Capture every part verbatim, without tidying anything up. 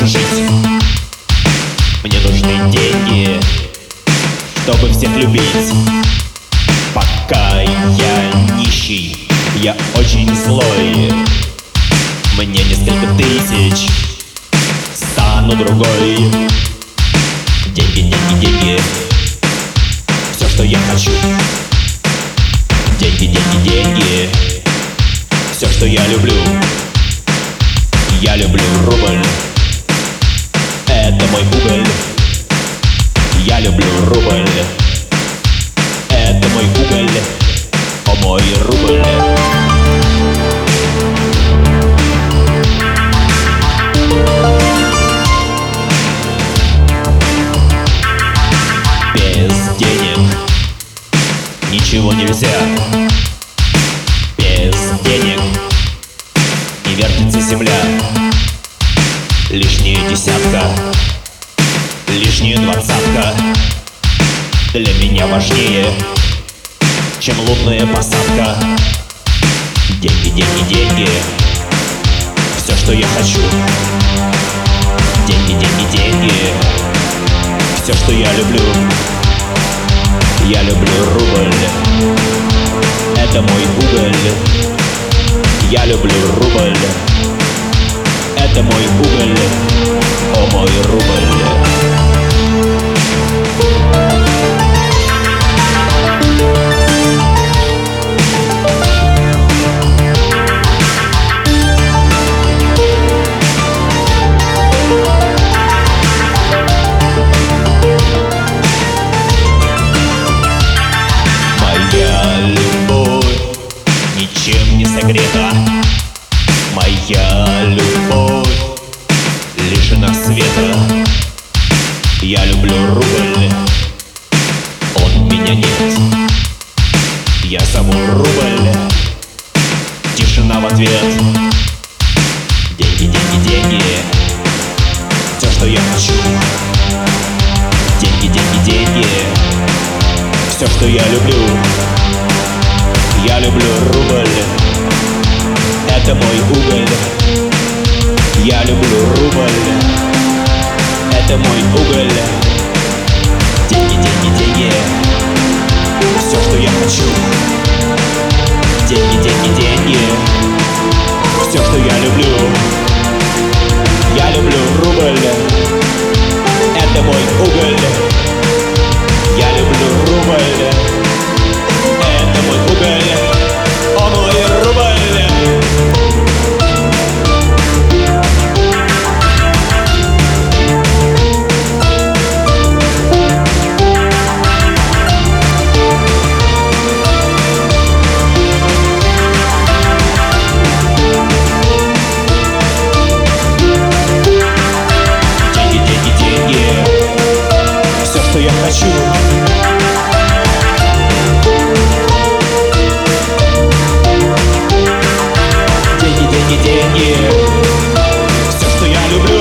хочу жить. Мне нужны деньги, чтобы всех любить. Пока я нищий, я очень злой. Мне несколько тысяч, стану другой. Деньги, деньги, деньги, все, что я хочу. Деньги, деньги, деньги, все, что я люблю. Я люблю рубль, это мой уголь. Я люблю рубль, это мой уголь, о мой рубль. Без денег ничего нельзя. Без денег не вертится земля. Лишняя десятка, лишняя двадцатка для меня важнее, чем лунная посадка. Деньги, деньги, деньги, все, что я хочу. Деньги, деньги, деньги, все, что я люблю. Я люблю рубль, это мой уголь. Я люблю рубль, это мой уголь, о мой рубль. Ничем не согрета, моя любовь лишена света. Я люблю рубль, он меня нет. Я саму рубль, тишина в ответ. Деньги, деньги, деньги, все, что я хочу. Деньги, деньги, деньги, все, что я люблю. Я люблю рубль, это мой уголь. Я люблю рубль, это мой уголь. Деньги, деньги, деньги, все, что я хочу. Деньги, деньги, деньги, все, что я люблю. Я люблю рубль, это мой уголь. Я люблю рубль, это мой уголь, о мой рубль. Деньги, деньги, деньги, все, что я хочу. Деньги, деньги, все, что я люблю.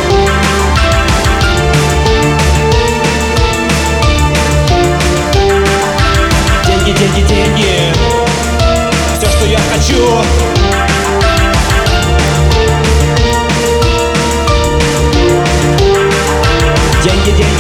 Деньги, деньги, деньги, все, что я хочу. Деньги, деньги.